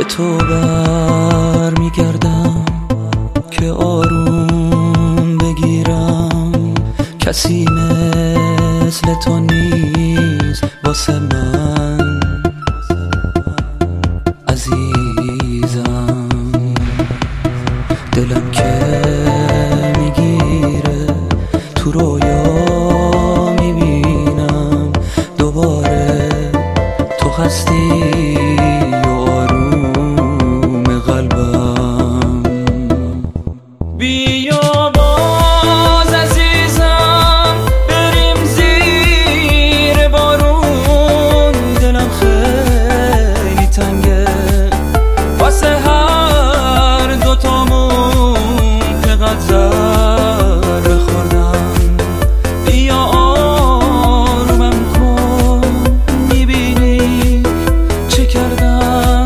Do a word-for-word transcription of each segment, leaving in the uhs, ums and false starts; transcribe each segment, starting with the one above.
تو بر میگردم که آروم بگیرم، کسی مثل تو نیست واسه من عزیزم. دلم که میگیره تو رویا میبینم دوباره تو هستی و آروم قلبم. بیا باز عزیزم بریم زیر بارون، دلم خیلی تنگه واسه هر دوتامون که قد ضربه خوردم. بیا آرومم کن میبینی چه کردم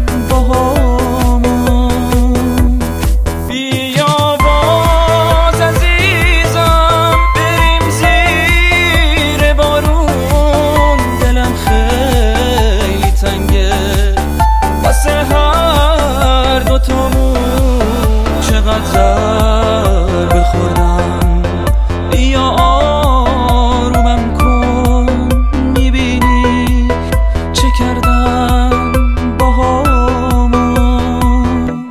باهامون. بیا باز عزیزم بریم زیر بارون، دلم خیلی تنگه واسه هر دوتامون چقدر ضربه خوردم. بیا آرومم کن میبینی چه کردم باهامون.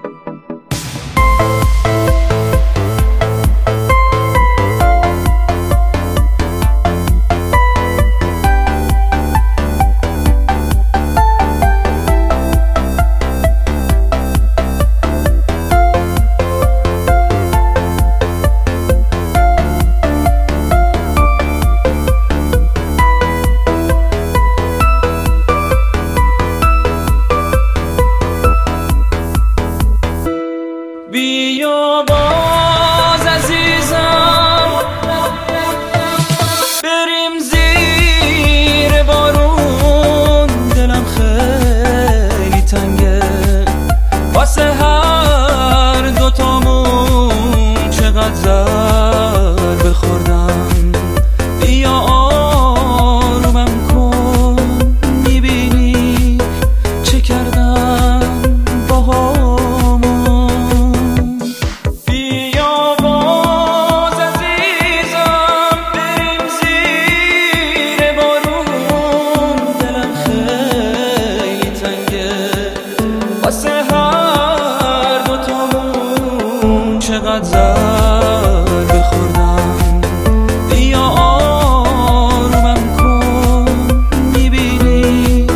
بیا باز عزیزم بریم زیر بارون، دلم خیلی تنگه واسه هر دوتامون چقدر ضربه خوردم. بیا آرومم کن میبینی چه کردم باهامون. بیا باز عزیزم بریم زیر بارون، دلم خیلی تنگه واسه هر دوتامون چقدر ضربه خوردم. بیا آرومم کن میبینی